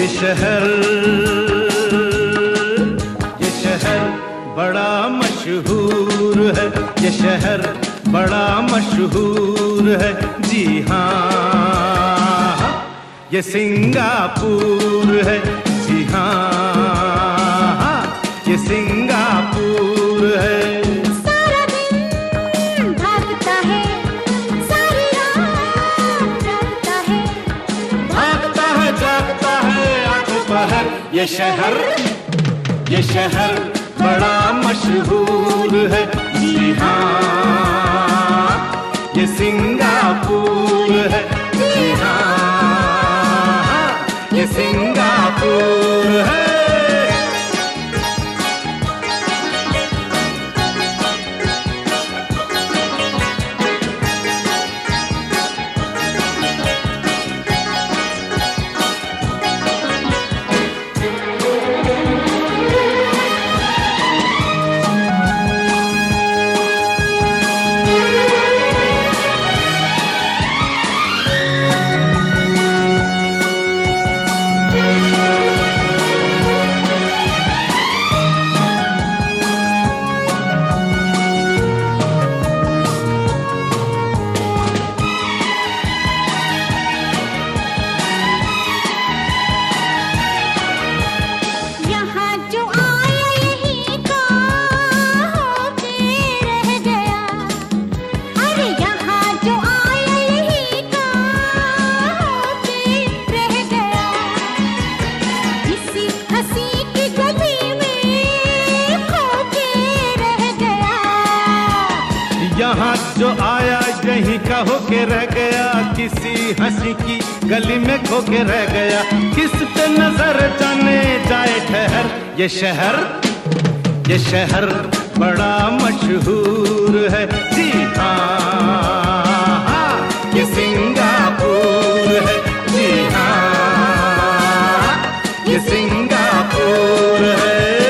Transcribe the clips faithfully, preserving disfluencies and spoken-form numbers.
ये शहर ये शहर बड़ा मशहूर है, ये शहर बड़ा मशहूर है, जी हाँ ये सिंगापुर है, जी हाँ ये सिंगापुर है। सारा दिन भागता है, सारी रात जागता है, भागता है जागता है आंखों पहर, ये शहर ये शहर बड़ा मशहूर है, जी हाँ ये सिंगापुर है, जी हाँ ये सिंगापुर है। यहाँ जो आया यहीं का होके रह गया, किसी हंसी की गली में खो के रह गया, किस पे नजर जाने जाए ठहर, ये शहर ये शहर बड़ा मशहूर है, जी हाँ ये सिंगापुर है, जी हाँ ये सिंगापुर है।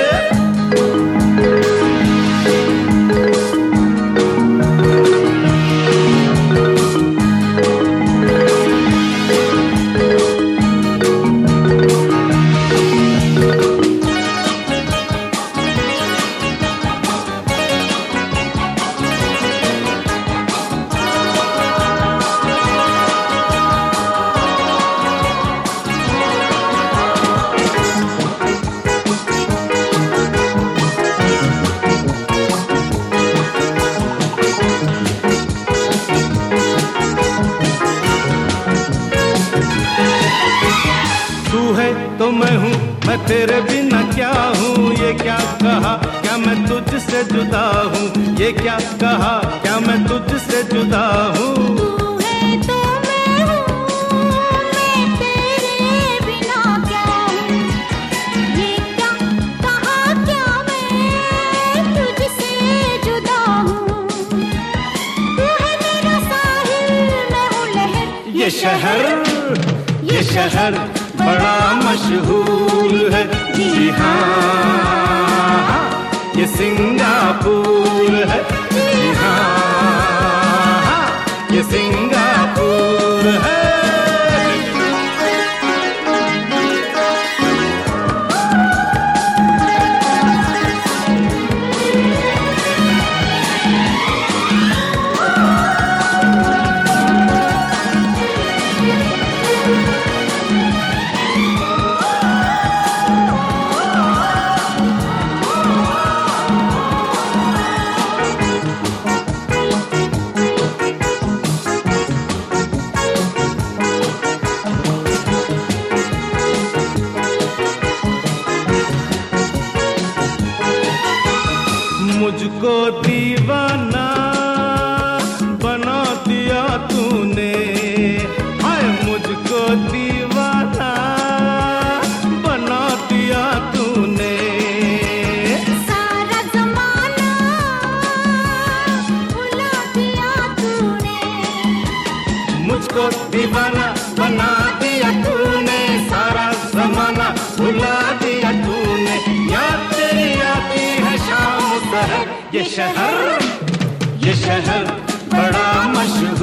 तू है तो मैं हूँ, मैं तेरे बिना क्या हूँ, ये क्या कहा क्या मैं तुझसे जुदा हूँ, ये क्या कहा क्या मैं तुझसे जुदा हूँ। तू है तो मैं हूँ, मैं तेरे बिना क्या हूँ, ये क्या कहा क्या मैं तुझसे जुदा हूँ। तू है मेरा साहिल, मैं हूँ लहर, ये शहर ये शहर बड़ा मशहूर है, जी हाँ ये सिंगापुर है, जी हाँ ये सिंगापुर है। मुझको दीवाना बना दिया तूने, हाय मुझको दीवाना बना दिया तूने। सारा ज़माना भुला दिया तूने, मुझको दीवाना बना दिया तूने, सारा ज़माना भुला दिया तूने। याद तेरी आती है शाम शहर, ये शहर ये शहर बड़ा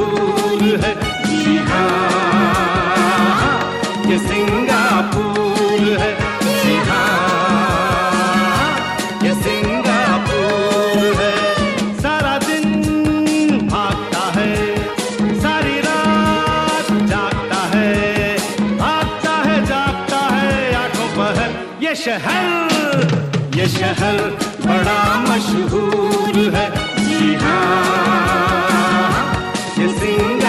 मशहूर है, जी हाँ ये सिंगापुर सिंगापुर है, जी हाँ ये सिंगापुर है। सारा दिन भागता है, सारी रात जागता है, भागता है जागता है आंखों पर। ये शहर, ये शहर बड़ा मशहूर है, जी हाँ ये सिंगापुर